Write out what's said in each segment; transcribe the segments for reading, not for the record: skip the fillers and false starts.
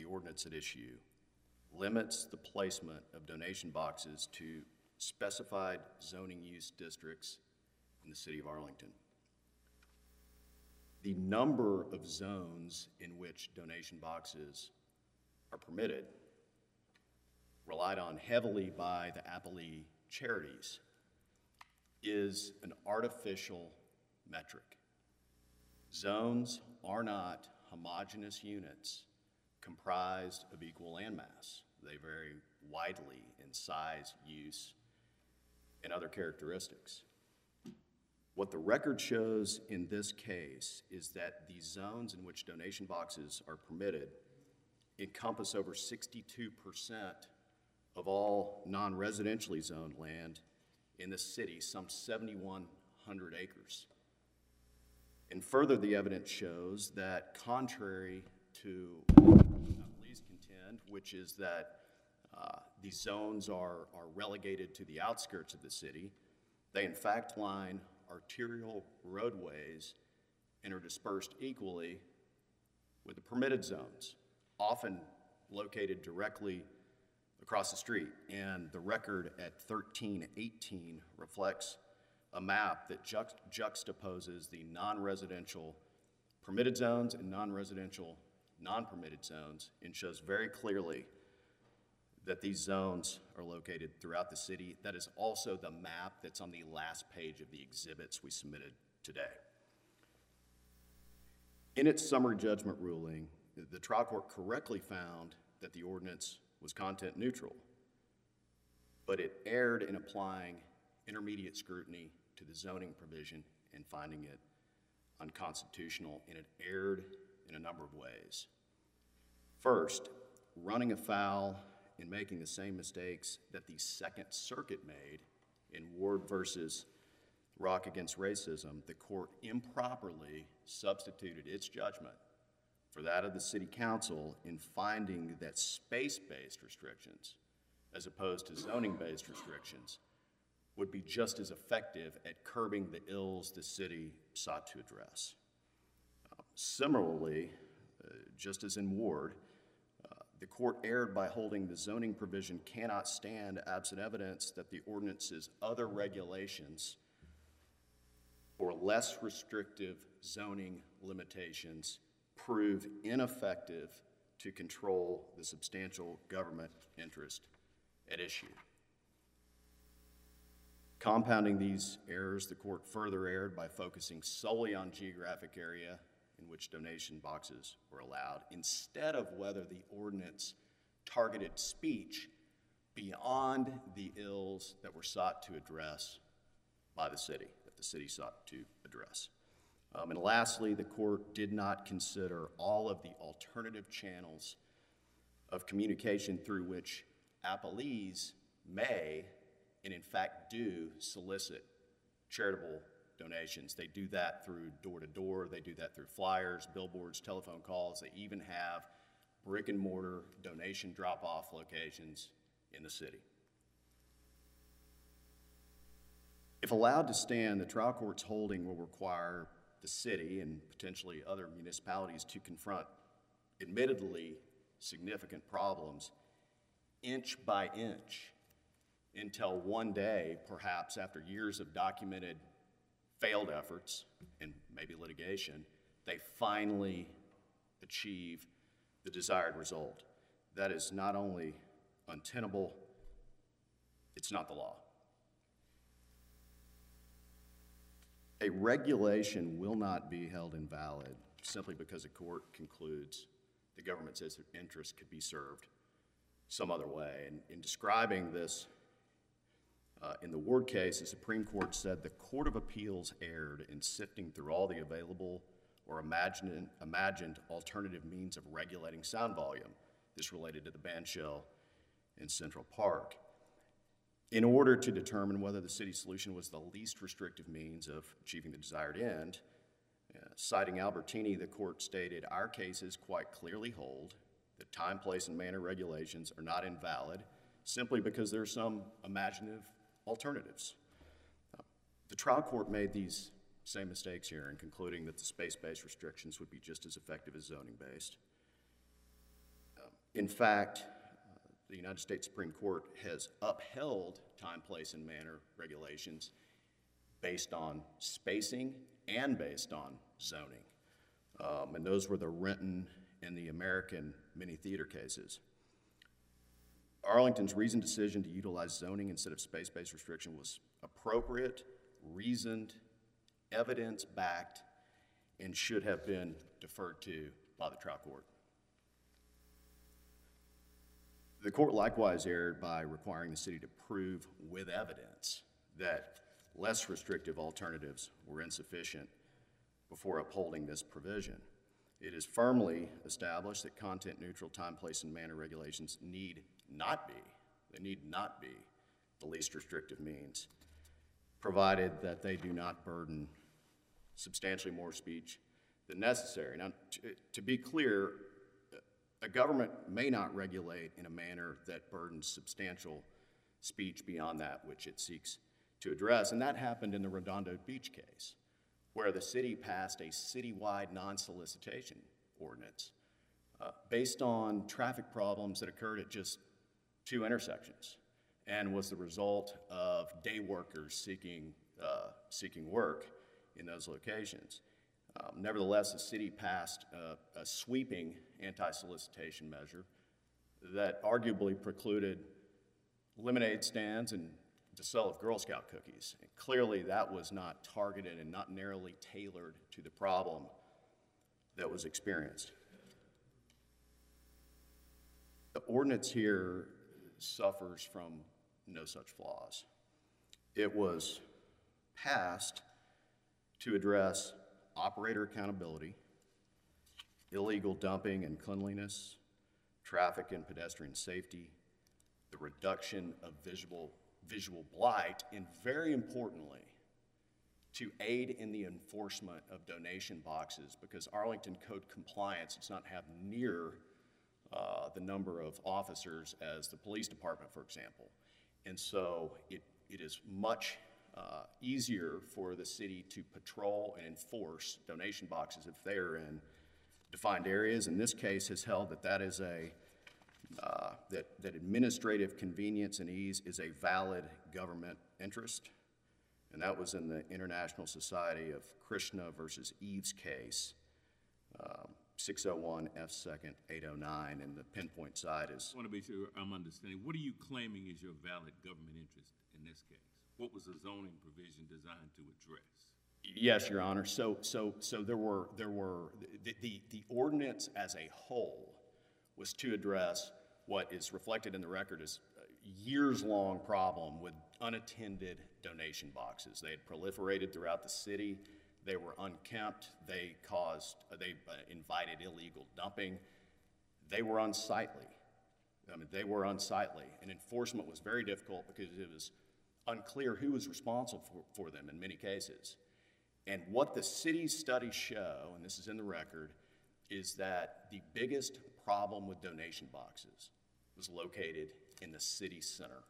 ordinance at issue limits the placement of donation boxes to specified zoning use districts in the city of Arlington. The number of zones in which donation boxes are permitted, relied on heavily by the Applee charities, is an artificial metric. Zones are not homogeneous units comprised of equal landmass. They vary widely in size, use, and other characteristics. What the record shows in this case is that the zones in which donation boxes are permitted encompass over 62% of all non-residentially zoned land in the city, some 7,100 acres. And further, the evidence shows that contrary to Applee's contend, which is that these zones are relegated to the outskirts of the city, they in fact line arterial roadways and are dispersed equally with the permitted zones, often located directly across the street. And the record at 1318 reflects a map that juxtaposes the non-residential permitted zones and non-residential non-permitted zones and shows very clearly that these zones are located throughout the city. That is also the map that's on the last page of the exhibits we submitted today. In its summary judgment ruling, the trial court correctly found that the ordinance was content neutral, but it erred in applying intermediate scrutiny to the zoning provision and finding it unconstitutional, and it erred in a number of ways. First, running afoul in making the same mistakes that the Second Circuit made in Ward versus Rock Against Racism, the court improperly substituted its judgment for that of the City Council in finding that space-based restrictions, as opposed to zoning-based restrictions, would be just as effective at curbing the ills the city sought to address. Similarly, just as in Ward, the court erred by holding the zoning provision cannot stand absent evidence that the ordinance's other regulations or less restrictive zoning limitations prove ineffective to control the substantial government interest at issue. Compounding these errors, the court further erred by focusing solely on geographic area in which donation boxes were allowed, instead of whether the ordinance targeted speech beyond the ills that were sought to address by the city, that the city sought to address. And lastly, the court did not consider all of the alternative channels of communication through which appellees may, and in fact do, solicit charitable donations. They do that through door-to-door, they do that through flyers, billboards, telephone calls. They even have brick-and-mortar donation drop-off locations in the city. If allowed to stand, the trial court's holding will require the city and potentially other municipalities to confront admittedly significant problems inch by inch until one day, perhaps after years of documented failed efforts and maybe litigation, they finally achieve the desired result. That is not only untenable, it's not the law. A regulation will not be held invalid simply because a court concludes the government's interest could be served some other way. And in describing this, in the Ward case, the Supreme Court said the Court of Appeals erred in sifting through all the available or imagined alternative means of regulating sound volume. This related to the bandshell in Central Park. In order to determine whether the city's solution was the least restrictive means of achieving the desired end, citing Albertini, the court stated, "Our cases quite clearly hold that time, place, and manner regulations are not invalid simply because there are some imaginative alternatives." The trial court made these same mistakes here in concluding that the space-based restrictions would be just as effective as zoning-based. In fact, the United States Supreme Court has upheld time, place, and manner regulations based on spacing and based on zoning. And those were the Renton and the American mini theater cases. Arlington's reasoned decision to utilize zoning instead of space-based restriction was appropriate, reasoned, evidence-backed, and should have been deferred to by the trial court. The court likewise erred by requiring the city to prove with evidence that less restrictive alternatives were insufficient before upholding this provision. It is firmly established that content-neutral time, place, and manner regulations need not be the least restrictive means, provided that they do not burden substantially more speech than necessary. Now, to be clear, a government may not regulate in a manner that burdens substantial speech beyond that which it seeks to address, and that happened in the Redondo Beach case, where the city passed a citywide non-solicitation ordinance based on traffic problems that occurred at just 2 intersections and was the result of day workers seeking work in those locations. Nevertheless, the city passed a sweeping anti-solicitation measure that arguably precluded lemonade stands and the sale of Girl Scout cookies. And clearly, that was not targeted and not narrowly tailored to the problem that was experienced. The ordinance here suffers from no such flaws. It was passed to address operator accountability, illegal dumping and cleanliness, traffic and pedestrian safety, the reduction of visual blight, and very importantly, to aid in the enforcement of donation boxes, because Arlington Code compliance does not have near the number of officers as the police department, for example. And so it is much easier for the city to patrol and enforce donation boxes if they are in defined areas. And this case has held that that is that administrative convenience and ease is a valid government interest. And that was in the International Society of Krishna versus Eves case, 601 F. 2nd 809, and the pinpoint side is. I want to be sure I'm understanding. What are you claiming is your valid government interest in this case? What was the zoning provision designed to address? Yes, Your Honor. So there were the ordinance as a whole was to address what is reflected in the record as a years-long problem with unattended donation boxes. They had proliferated throughout the city. They were unkempt. They invited illegal dumping. They were unsightly. They were unsightly, and enforcement was very difficult because it was unclear who was responsible for them in many cases. And what the city's studies show, and this is in the record, is that the biggest problem with donation boxes was located in the city center.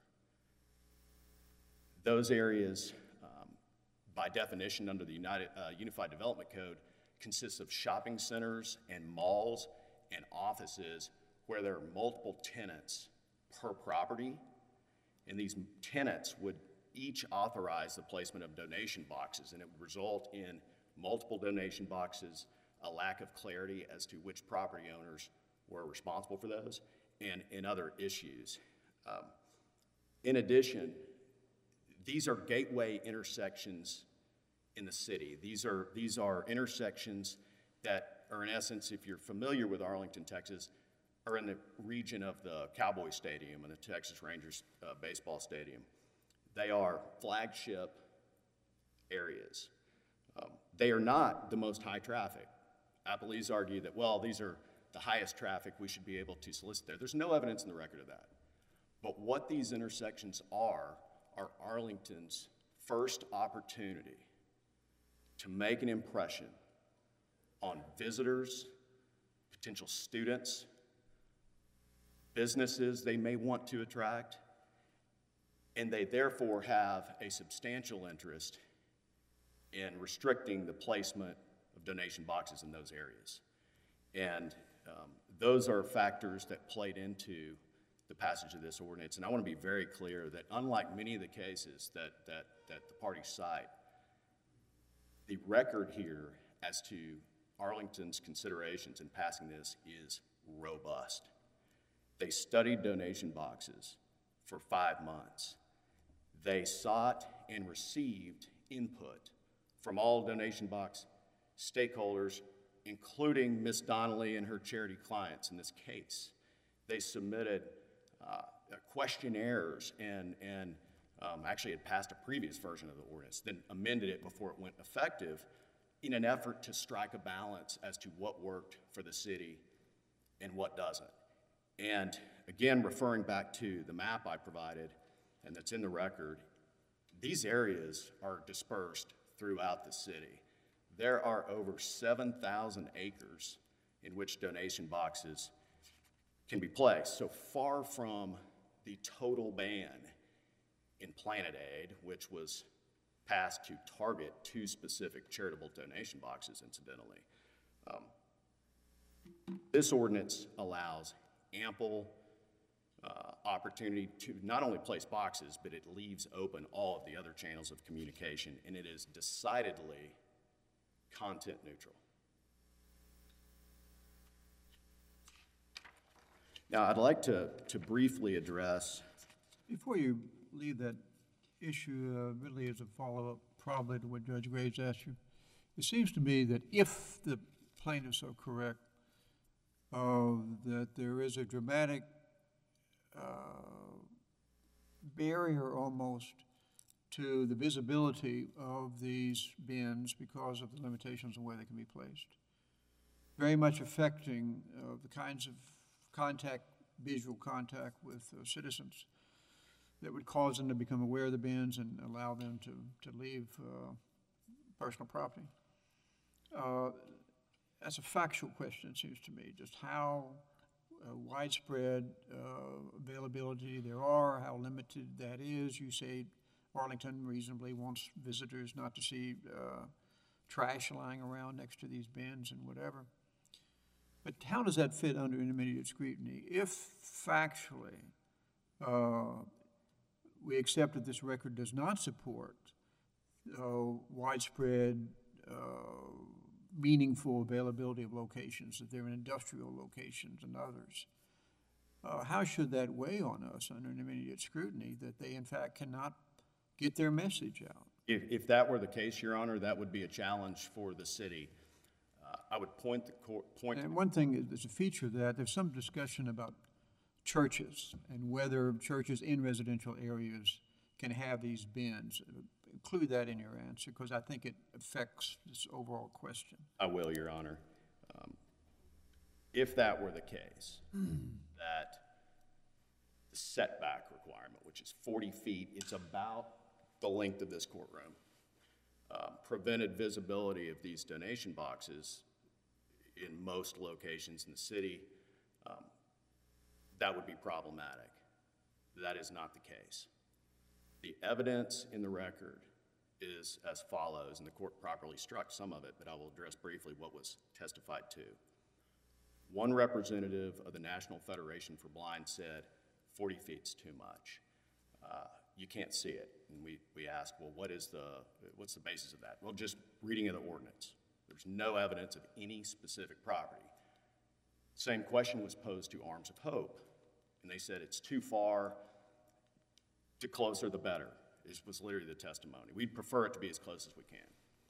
Those areas, by definition under the Unified Development Code, consist of shopping centers and malls and offices where there are multiple tenants per property, and these tenants would each authorize the placement of donation boxes, and it would result in multiple donation boxes, a lack of clarity as to which property owners were responsible for those, and other issues. In addition, these are gateway intersections in the city. These are intersections that are, in essence, if you're familiar with Arlington, Texas, are in the region of the Cowboy Stadium and the Texas Rangers baseball stadium. They are flagship areas. They are not the most high traffic. Appellees argue that, well, these are the highest traffic, we should be able to solicit there. There's no evidence in the record of that. But what these intersections are Arlington's first opportunity to make an impression on visitors, potential students, businesses they may want to attract, and they therefore have a substantial interest in restricting the placement of donation boxes in those areas. And those are factors that played into the passage of this ordinance. And I want to be very clear that unlike many of the cases that the parties cite, the record here as to Arlington's considerations in passing this is robust. They studied donation boxes for 5 months. They sought and received input from all donation box stakeholders, including Ms. Donnelly and her charity clients in this case. They submitted questionnaires and actually had passed a previous version of the ordinance, then amended it before it went effective in an effort to strike a balance as to what worked for the city and what doesn't. And again, referring back to the map I provided and that's in the record, these areas are dispersed throughout the city. There are over 7,000 acres in which donation boxes can be placed. So far from the total ban in Planet Aid, which was passed to target 2 specific charitable donation boxes, incidentally. This ordinance allows ample opportunity to not only place boxes, but it leaves open all of the other channels of communication, and it is decidedly content neutral. Now, I'd like to briefly address. Before you leave that issue, really as a follow-up probably to what Judge Graves asked you, it seems to me that if the plaintiffs are correct, that there is a dramatic barrier almost to the visibility of these bins because of the limitations on where they can be placed, very much affecting the kinds of visual contact with citizens that would cause them to become aware of the bins and allow them to leave personal property. That's a factual question, it seems to me, just how widespread availability there are, how limited that is. You say Arlington reasonably wants visitors not to see trash lying around next to these bins and whatever. But how does that fit under intermediate scrutiny? If factually we accept that this record does not support widespread, meaningful availability of locations, that they're in industrial locations and others, how should that weigh on us under intermediate scrutiny that they in fact cannot get their message out? If that were the case, Your Honor, that would be a challenge for the city. I would point the court. And one thing is a feature of that, there's some discussion about churches and whether churches in residential areas can have these bins. Include that in your answer, because I think it affects this overall question. I will, Your Honor. If that were the case, that the setback requirement, which is 40 feet, it's about the length of this courtroom, prevented visibility of these donation boxes in most locations in the city, that would be problematic. That is not the case. The evidence in the record is as follows, and the court properly struck some of it, but I will address briefly what was testified to. One representative of the National Federation for Blind said, 40 feet's too much. You can't see it. And we asked, well, what's the basis of that? Well, just reading of the ordinance. There's no evidence of any specific property. Same question was posed to Arms of Hope, and they said it's too far, the closer the better, was literally the testimony. We'd prefer it to be as close as we can.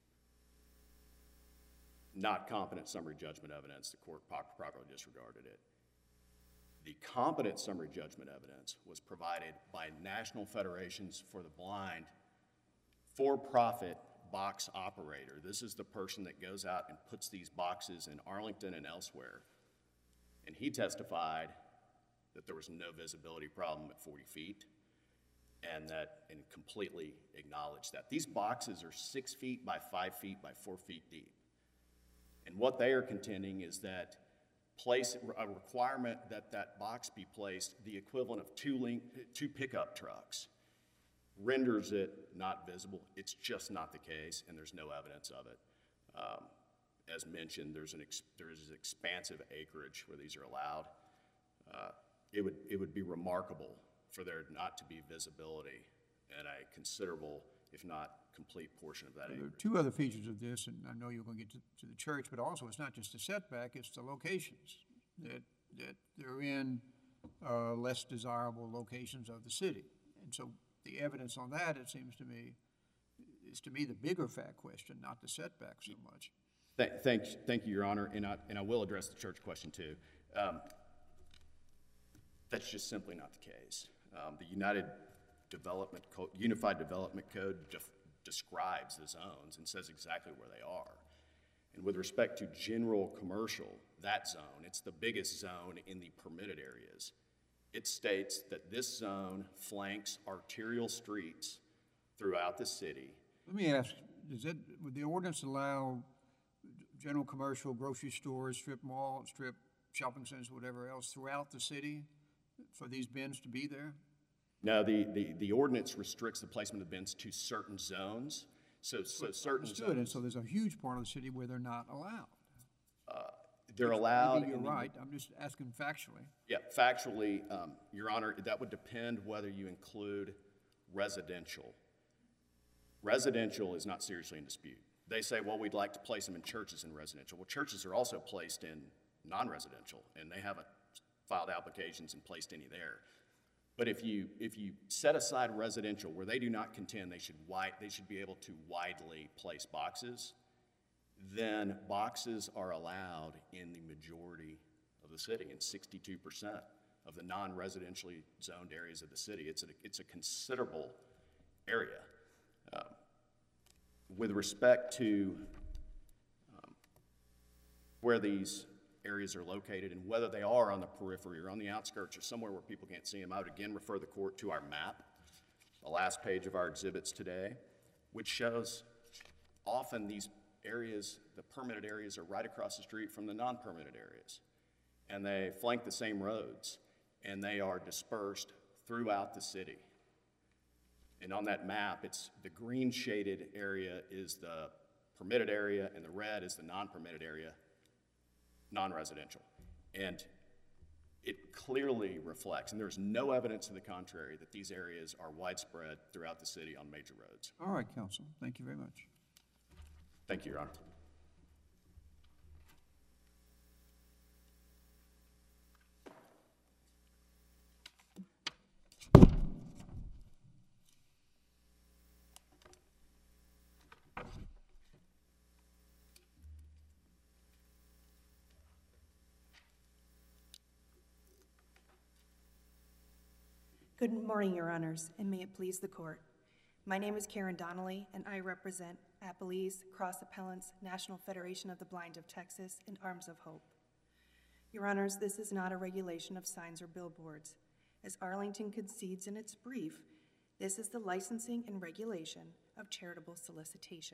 Not competent summary judgment evidence, the court properly disregarded it. The competent summary judgment evidence was provided by National Federations for the Blind for-profit box operator. This is the person that goes out and puts these boxes in Arlington and elsewhere. And he testified that there was no visibility problem at 40 feet and completely acknowledged that. These boxes are 6 feet by 5 feet by 4 feet deep. And what they are contending is that a requirement that that box be placed the equivalent of two pickup trucks renders it not visible. It's just not the case, and there's no evidence of it. as mentioned, there is expansive acreage where these are allowed. It would be remarkable for there not to be visibility in a considerable, if not complete, portion of that There are acreage. two other features of this, and I know you're going to get to the church, but also it's not just the setback, it's the locations, that they're in less desirable locations of the city. And so the evidence on that, it seems to me, is to me the bigger fact question, not the setback so much. Thank you, Your Honor, and I will address the church question too. That's just simply not the case. The Unified Development Code describes the zones and says exactly where they are. And with respect to general commercial, that zone, it's the biggest zone in the permitted areas. It states that this zone flanks arterial streets throughout the city. Let me ask, would the ordinance allow general commercial, grocery stores, strip malls, strip shopping centers, whatever else, throughout the city for these bins to be there? No, the ordinance restricts the placement of bins to certain zones. So certain zones. And so there's a huge part of the city where they're not allowed. They're allowed. Maybe you're right. I'm just asking factually. Yeah, factually, Your Honor, that would depend whether you include residential. Residential is not seriously in dispute. They say, well, we'd like to place them in churches in residential. Well, churches are also placed in non-residential, and they haven't filed applications and placed any there. But if you set aside residential, where they do not contend they should be able to widely place boxes, then boxes are allowed in the majority of the city, in 62% of the non-residentially zoned areas of the city. It's a considerable area. With respect to where these areas are located and whether they are on the periphery or on the outskirts or somewhere where people can't see them, I would again refer the court to our map, the last page of our exhibits today, which shows often these areas, the permitted areas, are right across the street from the non-permitted areas. And they flank the same roads, and they are dispersed throughout the city. And on that map, it's the green shaded area is the permitted area, and the red is the non-permitted area, non-residential. And it clearly reflects, and there's no evidence to the contrary, that these areas are widespread throughout the city on major roads. All right, counsel. Thank you very much. Thank you, Your Honor. Good morning, Your Honors, and may it please the Court. My name is Karen Donnelly, and I represent Appalese Cross Appellants, National Federation of the Blind of Texas, and Arms of Hope. Your Honors, this is not a regulation of signs or billboards. As Arlington concedes in its brief, this is the licensing and regulation of charitable solicitation.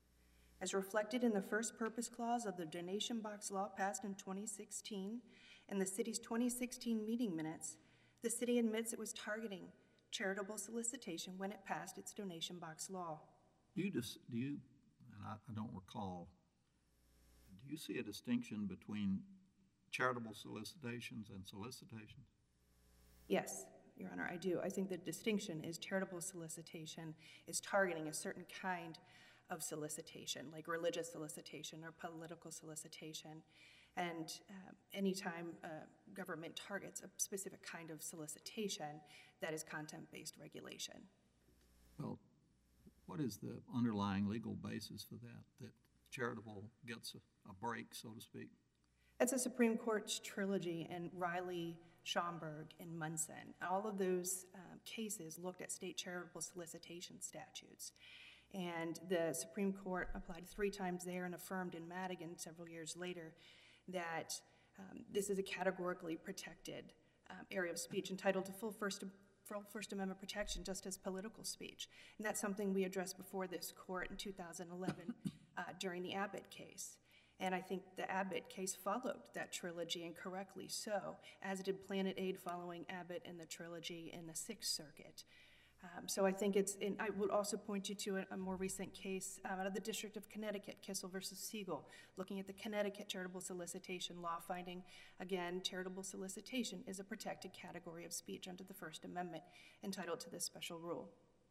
As reflected in the first purpose clause of the donation box law passed in 2016 and the city's 2016 meeting minutes, the city admits it was targeting charitable solicitation when it passed its donation box law. Do you, and I don't recall, do you see a distinction between charitable solicitations and solicitations? Yes, Your Honor, I do. I think the distinction is charitable solicitation is targeting a certain kind of solicitation, like religious solicitation or political solicitation. And anytime government targets a specific kind of solicitation, that is content-based regulation. Well, what is the underlying legal basis for that charitable gets a break, so to speak? That's a Supreme Court's trilogy in Riley, Schomburg, and Munson. All of those cases looked at state charitable solicitation statutes. And the Supreme Court applied 3 times there and affirmed in Madigan several years later that this is a categorically protected area of speech entitled to full First Amendment protection, just as political speech. And that's something we addressed before this court in 2011 during the Abbott case. And I think the Abbott case followed that trilogy, and correctly so, as did Planet Aid following Abbott and the trilogy in the Sixth Circuit. So I think it's, and I would also point you to a more recent case out of the District of Connecticut, Kissel versus Siegel, looking at the Connecticut charitable solicitation law, finding, again, charitable solicitation is a protected category of speech under the First Amendment, entitled to this special rule.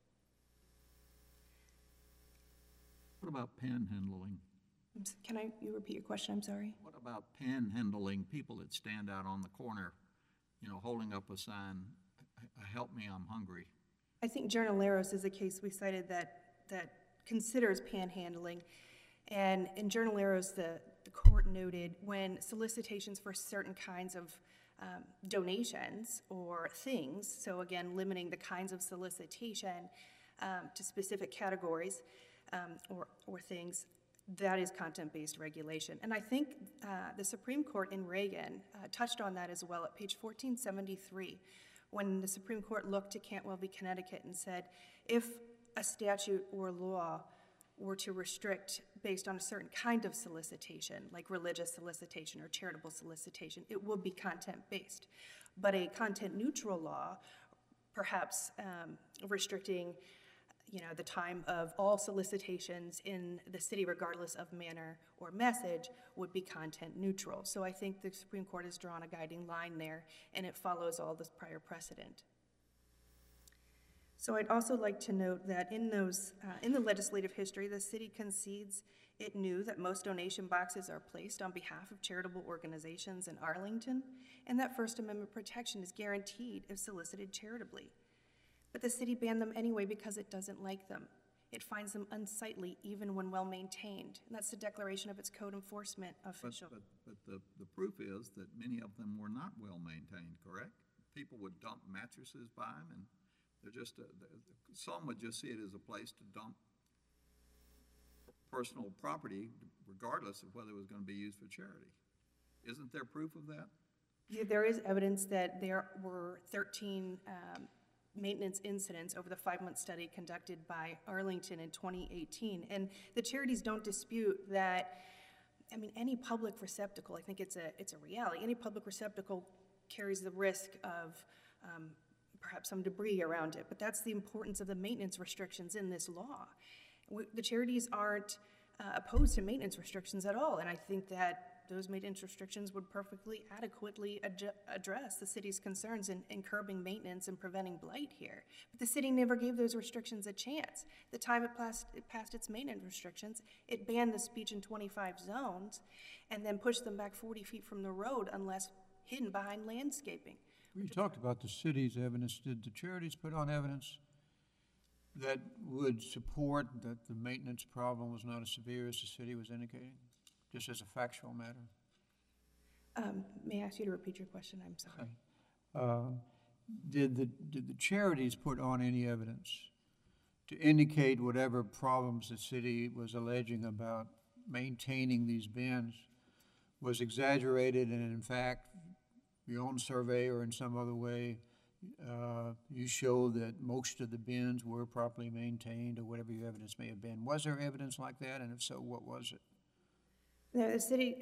What about panhandling? Can you repeat your question? I'm sorry. What about panhandling, people that stand out on the corner, you know, holding up a sign, help me, I'm hungry? I think Journaleros is a case we cited that considers panhandling. And in Journaleros, the court noted when solicitations for certain kinds of donations or things, so again, limiting the kinds of solicitation to specific categories or things, that is content-based regulation. And I think the Supreme Court in Reagan touched on that as well at page 1473, when the Supreme Court looked to Cantwell v. Connecticut and said, if a statute or law were to restrict based on a certain kind of solicitation, like religious solicitation or charitable solicitation, it would be content-based. But a content-neutral law, perhaps restricting the time of all solicitations in the city, regardless of manner or message, would be content neutral. So I think the Supreme Court has drawn a guiding line there, and it follows all this prior precedent. So I'd also like to note that in the legislative history, the city concedes it knew that most donation boxes are placed on behalf of charitable organizations in Arlington, and that First Amendment protection is guaranteed if solicited charitably. But the city banned them anyway because it doesn't like them. It finds them unsightly even when well-maintained. And that's the declaration of its code enforcement official. But the proof is that many of them were not well-maintained, correct? People would dump mattresses by them, and they're just, some would just see it as a place to dump personal property, regardless of whether it was going to be used for charity. Isn't there proof of that? Yeah, there is evidence that there were 13 maintenance incidents over the 5-month study conducted by Arlington in 2018. And the charities don't dispute that, any public receptacle, I think it's a reality, any public receptacle carries the risk of perhaps some debris around it, but that's the importance of the maintenance restrictions in this law. The charities aren't opposed to maintenance restrictions at all, and I think that those maintenance restrictions would perfectly adequately address the city's concerns in curbing maintenance and preventing blight here. But the city never gave those restrictions a chance. The time it passed its maintenance restrictions, it banned the speech in 25 zones and then pushed them back 40 feet from the road unless hidden behind landscaping. We talked about the city's evidence. Did the charities put on evidence that would support that the maintenance problem was not as severe as the city was indicating? Just as a factual matter. May I ask you to repeat your question? I'm sorry. Did the charities put on any evidence to indicate whatever problems the city was alleging about maintaining these bins was exaggerated, and in fact, your own survey or in some other way, you show that most of the bins were properly maintained, or whatever your evidence may have been? Was there evidence like that, and if so, what was it? No,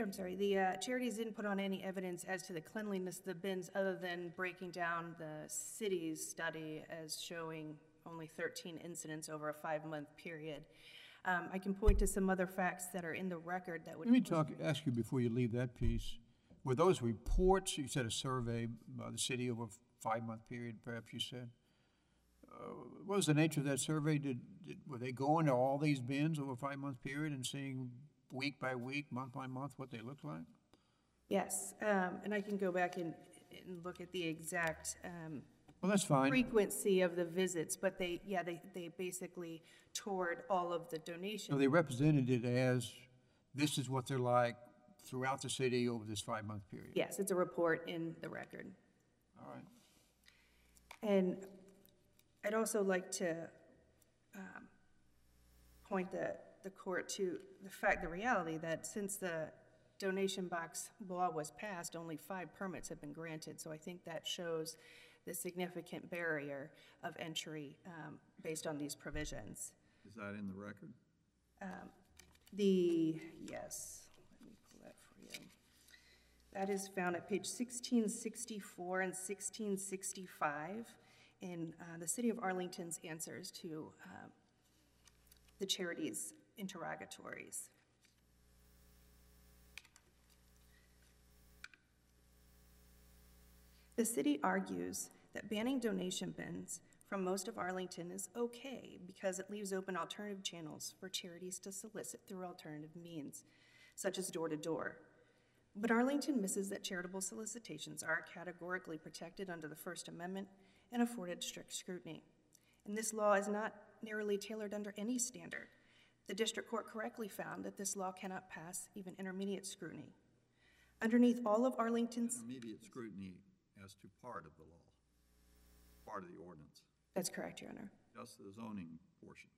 the charities didn't put on any evidence as to the cleanliness of the bins other than breaking down the city's study as showing only 13 incidents over a 5-month period. I can point to some other facts that are in the record that would... Let me ask you before you leave that piece. Were those reports, you said a survey by the city over a 5-month period, perhaps you said. What was the nature of that survey? Were they going to all these bins over a 5-month period and seeing week by week, month by month, what they looked like? Yes, and I can go back and look at the exact well, that's fine. Frequency of the visits, but they basically toured all of the donations. So they represented it as this is what they're like throughout the city over this 5-month period. Yes, it's a report in the record. All right. And I'd also like to point the court to the reality that since the donation box law was passed, only 5 permits have been granted. So I think that shows the significant barrier of entry based on these provisions. Is that in the record? Yes, let me pull that for you. That is found at page 1664 and 1665 in the City of Arlington's answers to the charities' interrogatories. The city argues that banning donation bins from most of Arlington is okay because it leaves open alternative channels for charities to solicit through alternative means, such as door-to-door. But Arlington misses that charitable solicitations are categorically protected under the First Amendment and afforded strict scrutiny. And this law is not narrowly tailored under any standard. The district court correctly found that this law cannot pass even intermediate scrutiny. Underneath all of Arlington's— Intermediate scrutiny as to part of the law, part of the ordinance, That's correct, Your Honor. just the zoning portion.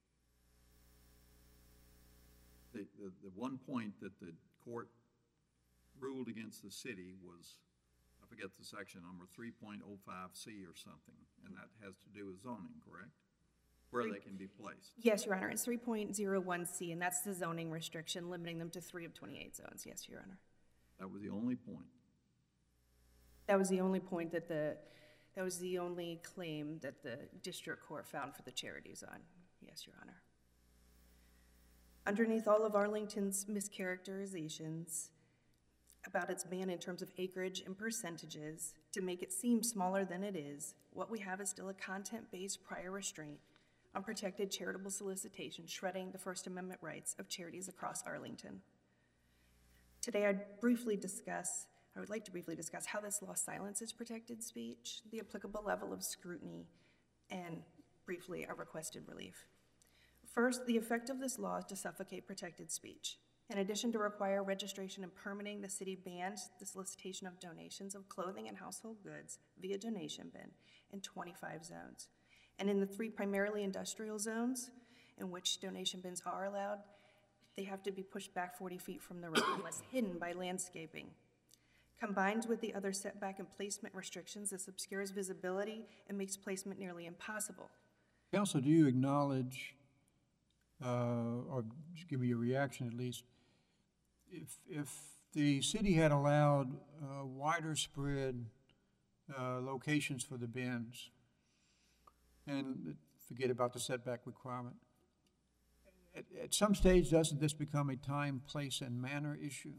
The one point that the court ruled against the city was, I forget the section number, 3.05C or something, and that has to do with zoning, correct? Where they can be placed. Yes, Your Honor, it's 3.01C, and that's the zoning restriction limiting them to 3 of 28 zones. Yes, Your Honor. That was the only point. That was the only point that that was the only claim that the district court found for the charities on. Yes, Your Honor. Underneath all of Arlington's mischaracterizations about its ban in terms of acreage and percentages to make it seem smaller than it is, what we have is still a content-based prior restraint on protected charitable solicitation, shredding the First Amendment rights of charities across Arlington. Today, I would like to briefly discuss how this law silences protected speech, the applicable level of scrutiny, and briefly, a requested relief. First, the effect of this law is to suffocate protected speech. In addition to require registration and permitting, the city bans the solicitation of donations of clothing and household goods via donation bin in 25 zones. And in the 3 primarily industrial zones in which donation bins are allowed, they have to be pushed back 40 feet from the road unless hidden by landscaping. Combined with the other setback and placement restrictions, this obscures visibility and makes placement nearly impossible. Counsel, do you acknowledge, or just give me your reaction at least, if the city had allowed wider spread locations for the bins, and forget about the setback requirement, at some stage, doesn't this become a time, place, and manner issue?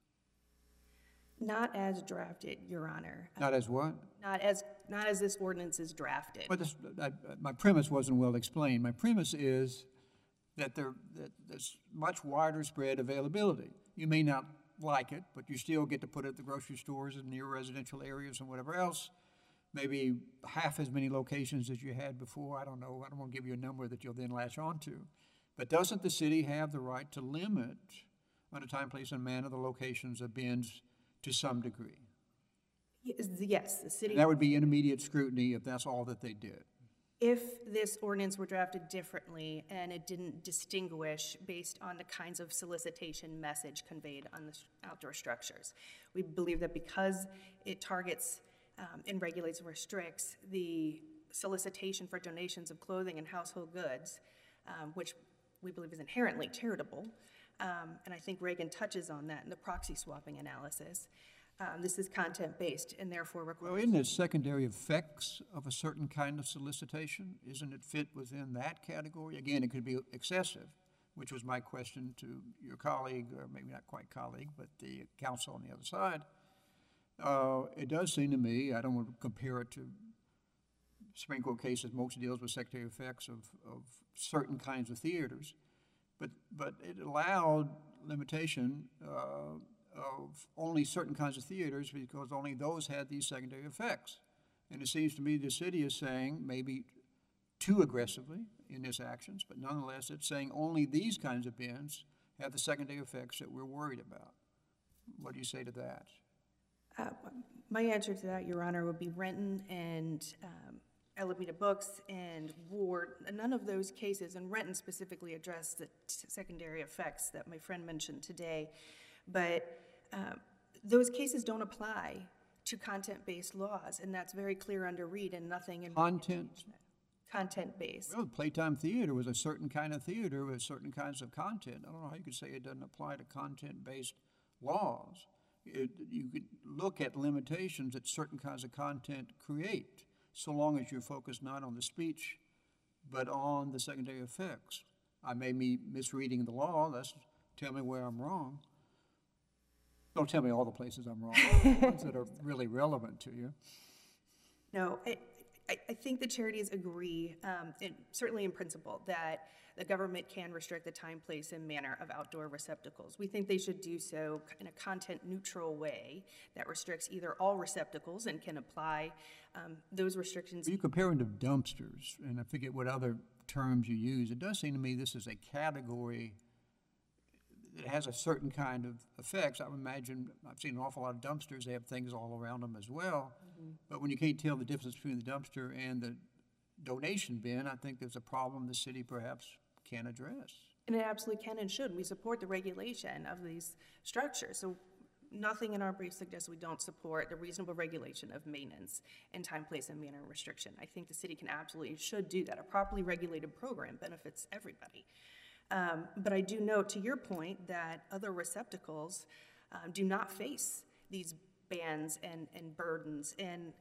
Not as drafted, Your Honor. Not as what? Not as this ordinance is drafted. But my premise wasn't well explained. My premise is that there's much wider spread availability. You may not like it, but you still get to put it at the grocery stores and near residential areas and whatever else. Maybe half as many locations as you had before. I don't know. I don't want to give you a number that you'll then latch on to. But doesn't the city have the right to limit on a time, place, and manner the locations of bins to some degree? Yes, the city. And that would be intermediate scrutiny if that's all that they did. If this ordinance were drafted differently and it didn't distinguish based on the kinds of solicitation message conveyed on the outdoor structures. We believe that because it targets and regulates and restricts the solicitation for donations of clothing and household goods, which we believe is inherently charitable, and I think Reagan touches on that in the proxy swapping analysis. This is content-based and therefore requires— Well, isn't it secondary effects of a certain kind of solicitation? Isn't it fit within that category? Again, it could be excessive, which was my question to your colleague, or maybe not quite colleague, but the counsel on the other side. It does seem to me, I don't want to compare it to Supreme Court cases, most deals with secondary effects of certain kinds of theaters, but it allowed limitation of only certain kinds of theaters because only those had these secondary effects. And it seems to me the city is saying, maybe too aggressively in its actions, but nonetheless it's saying only these kinds of bins have the secondary effects that we're worried about. What do you say to that? My answer to that, Your Honor, would be Renton and Alameda Books and Ward. None of those cases, and Renton specifically addressed the secondary effects that my friend mentioned today, but those cases don't apply to content-based laws, and that's very clear under Reed and nothing in— Content-based. Well, playtime theater was a certain kind of theater with certain kinds of content. I don't know how you could say it doesn't apply to content-based laws. You could look at limitations that certain kinds of content create. so long as you're focused not on the speech, but on the secondary effects. I may be misreading the law, tell me where I'm wrong. Don't tell me all the places I'm wrong, the ones that are really relevant to you. No, I think the charities agree, certainly in principle, that the government can restrict the time, place, and manner of outdoor receptacles. We think they should do so in a content-neutral way that restricts either all receptacles and can apply those restrictions. You compare them to dumpsters, and I forget what other terms you use. It does seem to me this is a category that has a certain kind of effects. I would imagine, I've seen an awful lot of dumpsters, they have things all around them as well. But when you can't tell the difference between the dumpster and the donation bin, I think there's a problem the city perhaps can address. And it absolutely can and should. We support the regulation of these structures. So nothing in our brief suggests we don't support the reasonable regulation of maintenance and time, place, and manner restriction. I think the city can absolutely should do that. A properly regulated program benefits everybody. But I do note, to your point, that other receptacles do not face these bans and burdens. And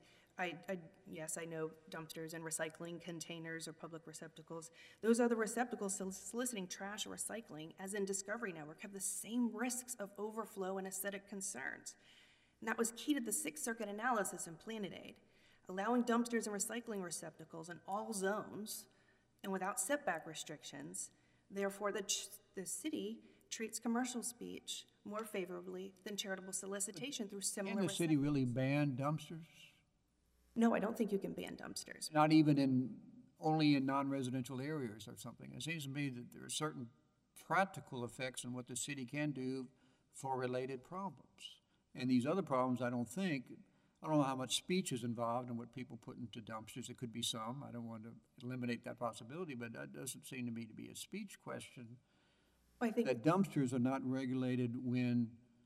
yes, I know dumpsters and recycling containers or public receptacles. Those other receptacles soliciting trash or recycling, as in Discovery Network, have the same risks of overflow and aesthetic concerns. And that was key to the Sixth Circuit analysis in Planet Aid, allowing dumpsters and recycling receptacles in all zones and without setback restrictions. Therefore, the city treats commercial speech more favorably than charitable solicitation through similar Can the city really ban dumpsters? No, I don't think you can ban dumpsters. Not even only in non-residential areas or something. It seems to me that there are certain practical effects on what the city can do for related problems. And these other problems, I don't know how much speech is involved in what people put into dumpsters. It could be some. I don't want to eliminate that possibility, but that doesn't seem to me to be a speech question. I think That dumpsters are not regulated when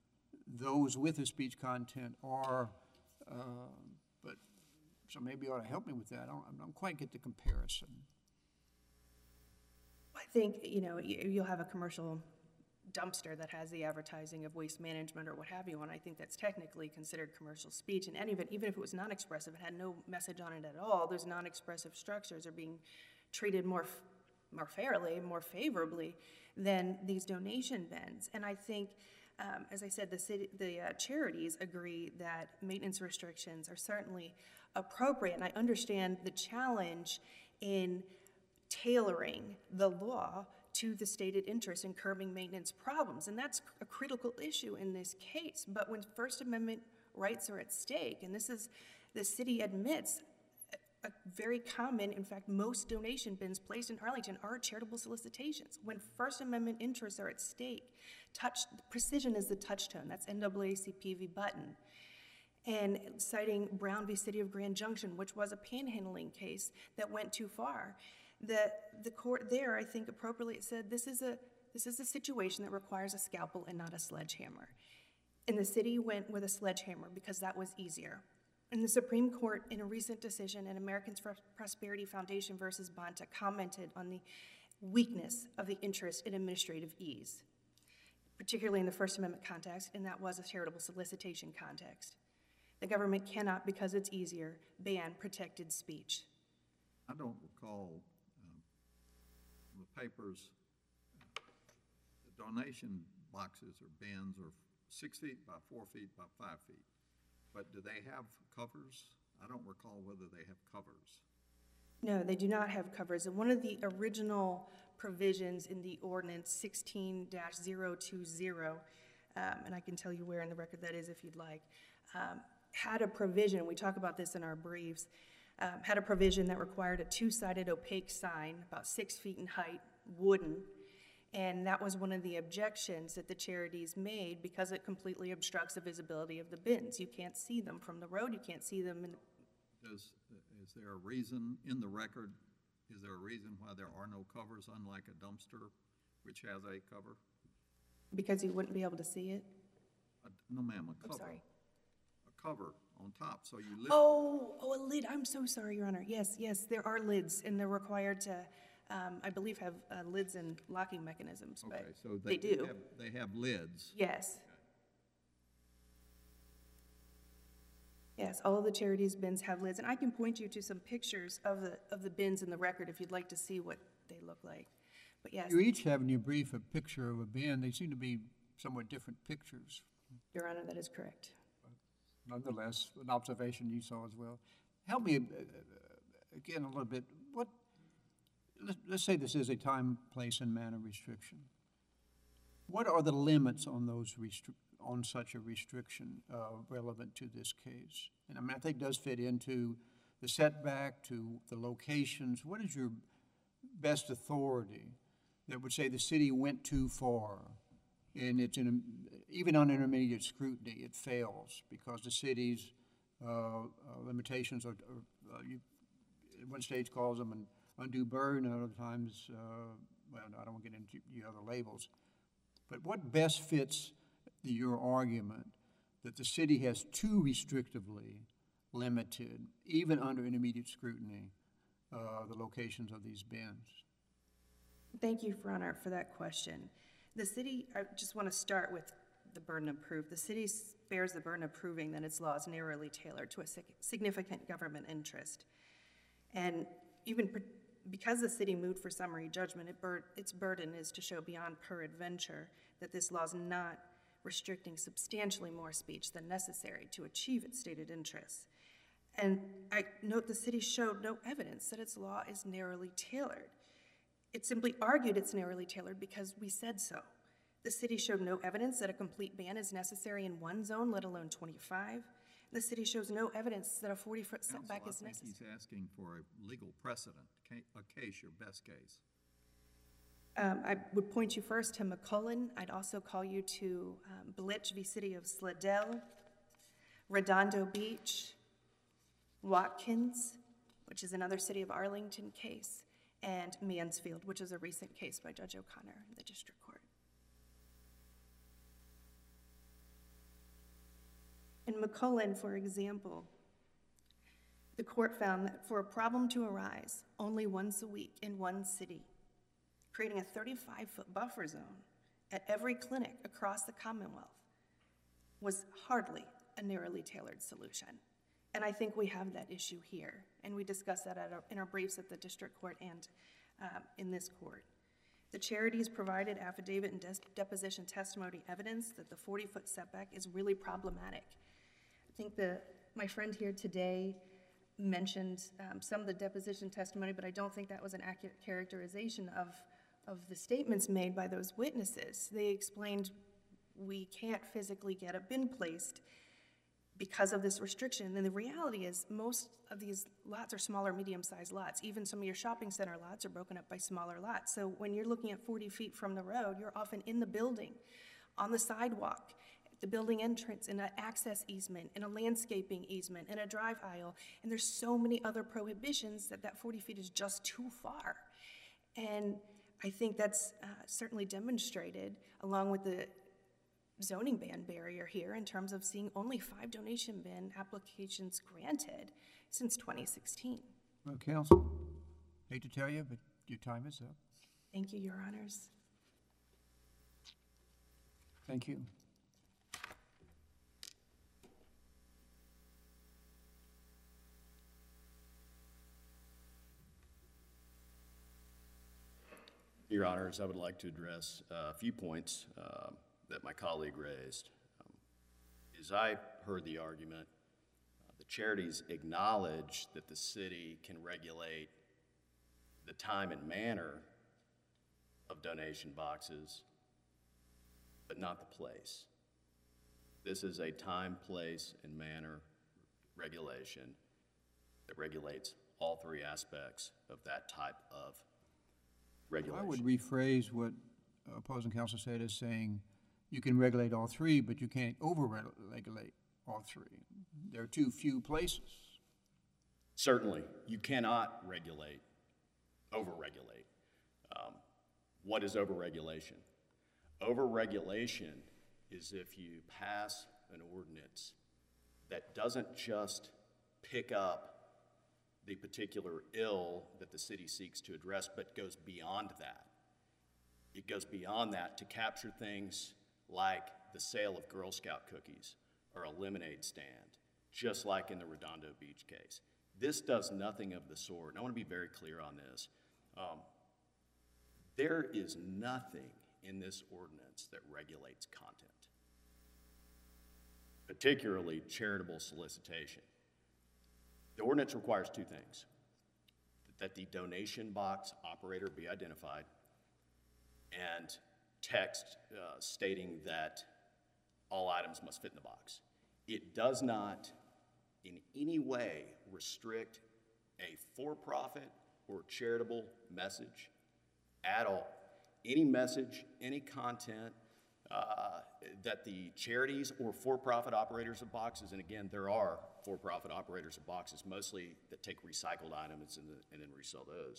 those with the speech content are, but so maybe you ought to help me with that. I don't quite get the comparison. I think, you'll have a commercial dumpster that has the advertising of waste management or what have you, and I think that's technically considered commercial speech. In any event, even if it was non-expressive, it had no message on it at all, those non-expressive structures are being treated more fairly, more favorably than these donation bins. And I think, as I said, the charities agree that maintenance restrictions are certainly appropriate, and I understand the challenge in tailoring the law to the stated interest in curbing maintenance problems, and that's a critical issue in this case. But when First Amendment rights are at stake, and the city admits a very common, in fact, most donation bins placed in Arlington are charitable solicitations. When First Amendment interests are at stake, precision is the touchstone. That's NAACP v. Button. And citing Brown v. City of Grand Junction, which was a panhandling case that went too far, the court there, I think, appropriately said this is a situation that requires a scalpel and not a sledgehammer. And the city went with a sledgehammer because that was easier. And the Supreme Court, in a recent decision in Americans for Prosperity Foundation versus Bonta, commented on the weakness of the interest in administrative ease, particularly in the First Amendment context, and that was a charitable solicitation context. The government cannot, because it's easier, ban protected speech. I don't recall the papers, the donation boxes or bins are 6 feet by 4 feet by 5 feet. But do they have covers? I don't recall whether they have covers. No, they do not have covers. And one of the original provisions in the ordinance 16-020, and I can tell you where in the record that is if you'd like, had a provision, we talk about this in our briefs, had a provision that required a two-sided opaque sign, about 6 feet in height, wooden, and that was one of the objections that the charities made because it completely obstructs the visibility of the bins. You can't see them from the road, you can't see them in the... Is there a reason in the record, is there a reason why there are no covers, unlike a dumpster, which has a cover? Because you wouldn't be able to see it? No, ma'am, a cover. I'm sorry. A cover on top, so you lift. Oh, a lid. I'm so sorry, Your Honor. Yes, there are lids, and they're required to, I believe, have lids and locking mechanisms, but Okay, so they do. They have lids. Yes. Yes, all of the charities bins have lids, and I can point you to some pictures of the bins in the record if you'd like to see what they look like. But yes, You each have in your brief a picture of a bin. They seem to be somewhat different pictures. Your Honor, that is correct. Nonetheless, an observation you saw as well. Help me again a little bit. Let's say this is a time, place, and manner restriction. What are the limits on those on such a restriction relevant to this case? And I mean, I think it does fit into the setback, to the locations. What is your best authority that would say the city went too far, and even on intermediate scrutiny, it fails because the city's limitations are one stage calls them an undue burden, other times, well, I don't want to get into the other labels. But what best fits your argument that the city has too restrictively limited, even under intermediate scrutiny, the locations of these bins? Thank you, Your Honor, for that question. The city, I just want to start with the burden of proof. The city bears the burden of proving that its law is narrowly tailored to a significant government interest. And even because the city moved for summary judgment, its burden is to show beyond peradventure that this law is not restricting substantially more speech than necessary to achieve its stated interests. And I note the city showed no evidence that its law is narrowly tailored. It simply argued it's narrowly tailored because we said so. The city showed no evidence that a complete ban is necessary in one zone, let alone 25. The city shows no evidence that a 40-foot setback is necessary. I think he's asking for a legal precedent, a case, your best case. I would point you first to McCullen. I'd also call you to Blitch v. City of Slidell, Redondo Beach, Watkins, which is another City of Arlington case, and Mansfield, which is a recent case by Judge O'Connor in the district court. In McCullen, for example, the court found that for a problem to arise only once a week in one city, creating a 35-foot buffer zone at every clinic across the Commonwealth was hardly a narrowly tailored solution. And I think we have that issue here, and we discussed that in our briefs at the district court and in this court. The charities provided affidavit and deposition testimony evidence that the 40-foot setback is really problematic. I think my friend here today mentioned some of the deposition testimony, but I don't think that was an accurate characterization of the statements made by those witnesses. They explained we can't physically get a bin placed because of this restriction. And the reality is most of these lots are smaller, medium-sized lots. Even some of your shopping center lots are broken up by smaller lots. So when you're looking at 40 feet from the road, you're often in the building, on the sidewalk, the building entrance, in an access easement, in a landscaping easement, in a drive aisle, and there's so many other prohibitions that 40 feet is just too far. And I think that's certainly demonstrated along with the zoning ban barrier here in terms of seeing only 5 donation bin applications granted since 2016. Well, counsel, hate to tell you, but your time is up. Thank you, Your Honors. Thank you. Your Honors, I would like to address a few points that my colleague raised. As I heard the argument, the charities acknowledge that the city can regulate the time and manner of donation boxes, but not the place. This is a time, place, and manner regulation that regulates all 3 aspects of that type of regulation. I would rephrase what opposing counsel said as saying you can regulate all 3, but you can't over-regulate all 3. There are too few places. Certainly, you cannot regulate, over-regulate. What is over-regulation? Over-regulation is if you pass an ordinance that doesn't just pick up the particular ill that the city seeks to address, but goes beyond that. It goes beyond that to capture things like the sale of Girl Scout cookies or a lemonade stand, just like in the Redondo Beach case. This does nothing of the sort, and I want to be very clear on this. There is nothing in this ordinance that regulates content, particularly charitable solicitation. The ordinance requires two things: that the donation box operator be identified, and text stating that all items must fit in the box. It does not in any way restrict a for-profit or charitable message at all. Any message, any content that the charities or for-profit operators of boxes, and again, there are for-profit operators of boxes, mostly that take recycled items and then resell those.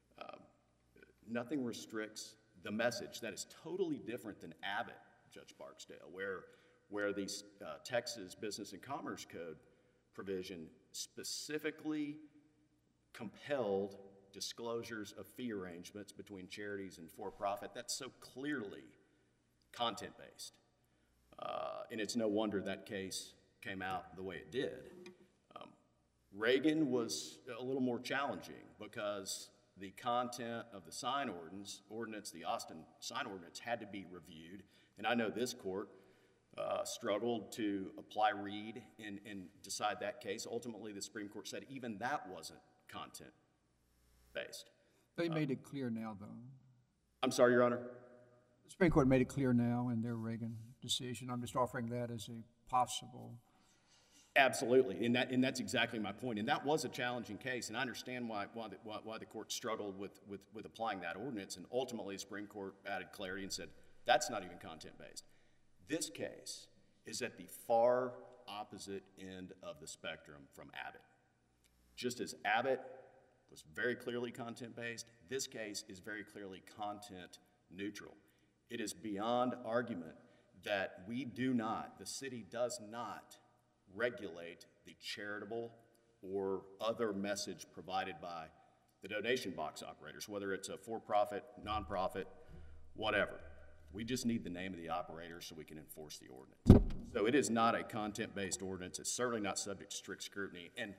Nothing restricts the message. That is totally different than Abbott, Judge Barksdale, where the Texas Business and Commerce Code provision specifically compelled disclosures of fee arrangements between charities and for-profit. That's so clearly content-based. And it's no wonder that case came out the way it did. Reagan was a little more challenging because the content of the sign ordinance, the Austin sign ordinance, had to be reviewed. And I know this court struggled to apply Reed and decide that case. Ultimately, the Supreme Court said even that wasn't content-based. They made it clear now, though. I'm sorry, Your Honor? The Supreme Court made it clear now in their Reagan decision. I'm just offering that as a possible. Absolutely, and that's exactly my point. And that was a challenging case, and I understand why the court struggled with applying that ordinance. And ultimately, the Supreme Court added clarity and said that's not even content-based. This case is at the far opposite end of the spectrum from Abbott. Just as Abbott was very clearly content-based, this case is very clearly content-neutral. It is beyond argument that the city does not regulate the charitable or other message provided by the donation box operators, whether it's a for-profit, nonprofit, whatever. We just need the name of the operator so we can enforce the ordinance. So it is not a content-based ordinance. It's certainly not subject to strict scrutiny. And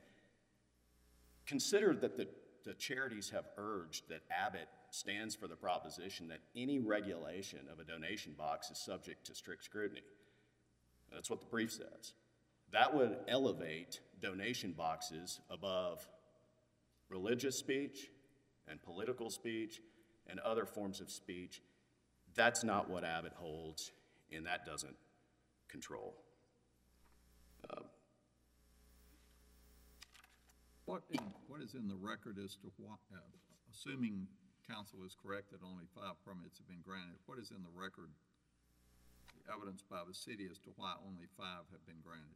consider that the charities have urged that Abbott stands for the proposition that any regulation of a donation box is subject to strict scrutiny. That's what the brief says. That would elevate donation boxes above religious speech and political speech and other forms of speech. That's not what Abbott holds, and that doesn't control. What is in the record as to what, assuming counsel is correct that only 5 permits have been granted, what is in the record, the evidence by the city as to why only 5 have been granted?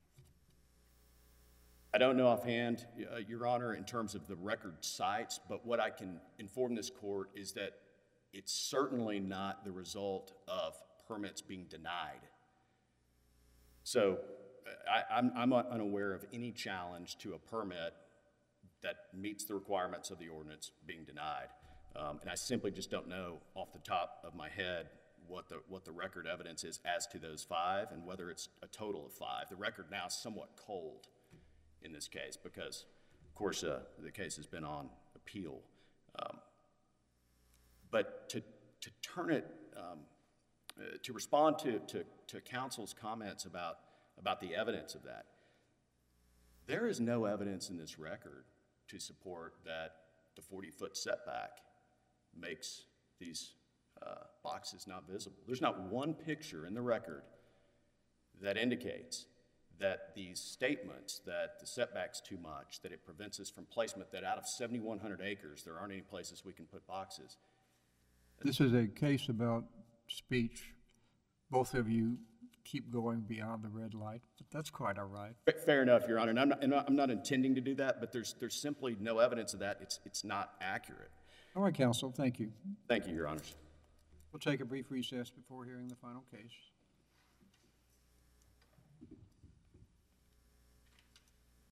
I don't know offhand, Your Honor, in terms of the record sites, but what I can inform this court is that it's certainly not the result of permits being denied. So I'm unaware of any challenge to a permit that meets the requirements of the ordinance being denied. And I simply just don't know off the top of my head what the record evidence is as to those 5 and whether it's a total of 5. The record now is somewhat cold in this case because, of course, the case has been on appeal. But to turn it, to respond to counsel's comments about the evidence of that, there is no evidence in this record to support that the 40-foot setback makes these boxes not visible. There's not one picture in the record that indicates that these statements that the setback's too much, that it prevents us from placement, that out of 7,100 acres, there aren't any places we can put boxes. This is a case about speech. Both of you keep going beyond the red light, but that's quite all right. Fair enough, Your Honor, and I'm not intending to do that, but there's simply no evidence of that. It's not accurate. All right, counsel, thank you. Thank you, Your Honors. We'll take a brief recess before hearing the final case.